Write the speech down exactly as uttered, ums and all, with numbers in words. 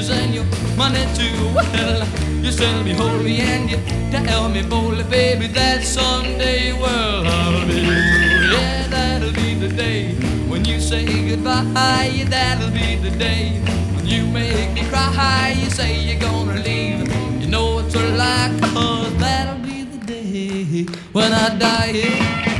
riches and your money too. Well, you tell me, hold me, and you tell me boldly, baby, that someday, well, I'll be you. Yeah, that'll be the day when you say goodbye. Yeah, that'll be the day when you make me cry. You say you're gonna leave, you know it's a lie, 'cause that'll be the day when I die. Yeah.